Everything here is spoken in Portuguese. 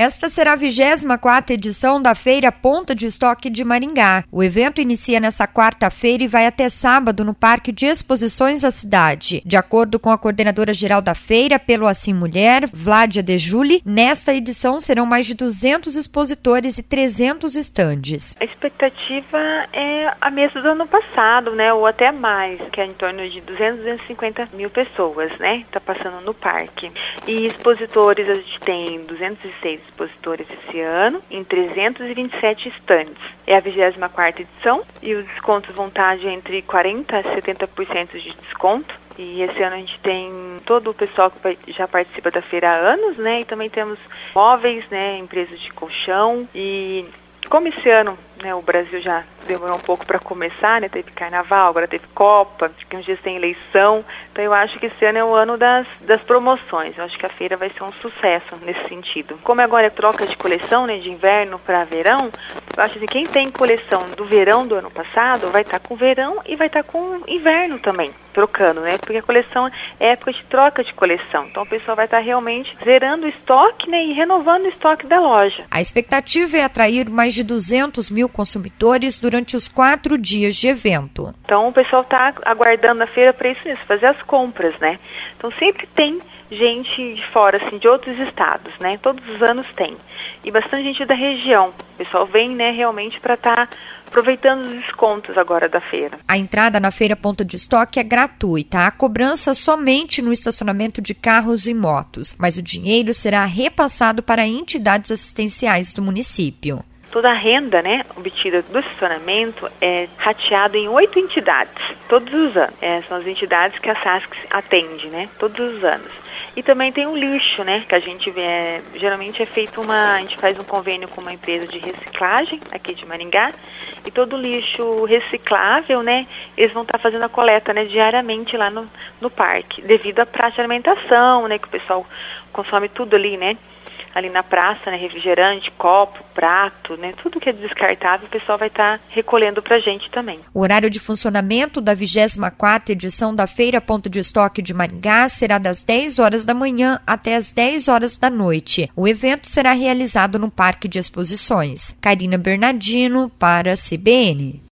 Esta será a 24ª edição da Feira Ponta de Estoque de Maringá. O evento inicia nesta quarta-feira e vai até sábado no Parque de Exposições da cidade. De acordo com a coordenadora-geral da feira, pelo Assim Mulher, Vládia De Juli, nesta edição serão mais de 200 expositores e 300 estandes. A expectativa é a mesma do ano passado, né, ou até mais, que é em torno de 250 mil pessoas, né, tá passando no parque. E expositores, a gente tem 206 expositores esse ano, em 327 estandes. É a 24ª edição e os descontos vão estar de entre 40% a 70% de desconto. E esse ano a gente tem todo o pessoal que já participa da feira há anos, né? E também temos móveis, né? Empresas de colchão. E como esse ano, né, o Brasil já demorou um pouco para começar, né? Teve carnaval, agora teve Copa, daqui uns dias tem eleição. Então eu acho que esse ano é o ano das promoções. Eu acho que a feira vai ser um sucesso nesse sentido. Como agora é troca de coleção, né, de inverno para verão, eu acho que quem tem coleção do verão do ano passado vai estar com verão e vai estar com inverno também, trocando, né? Porque a coleção é época de troca de coleção. Então o pessoal vai estar realmente zerando o estoque, né, e renovando o estoque da loja. A expectativa é atrair mais de 200 mil consumidores durante os 4 dias de evento. Então o pessoal está aguardando a feira para isso mesmo, fazer as compras, né? Então sempre tem gente de fora, assim, de outros estados, né? Todos os anos tem. E bastante gente da região. O pessoal vem, né, realmente para estar aproveitando os descontos agora da feira. A entrada na Feira Ponta de Estoque é gratuita. A cobrança somente no estacionamento de carros e motos, mas o dinheiro será repassado para entidades assistenciais do município. Toda a renda, né, obtida do estacionamento é rateada em 8 entidades, todos os anos. São as entidades que a SASC atende, né, todos os anos. E também tem o lixo, né, que a gente geralmente a gente faz um convênio com uma empresa de reciclagem aqui de Maringá, e todo o lixo reciclável, né, eles vão estar fazendo a coleta, né, diariamente lá no parque, devido à praça de alimentação, né, que o pessoal consome tudo ali, né, ali na praça, né, refrigerante, copo, prato, né, tudo que é descartável, o pessoal vai estar recolhendo pra gente também. O horário de funcionamento da 24ª edição da Feira Ponta de Estoque de Maringá será das 10 horas da manhã até as 10 horas da noite. O evento será realizado no Parque de Exposições. Karina Bernardino para a CBN.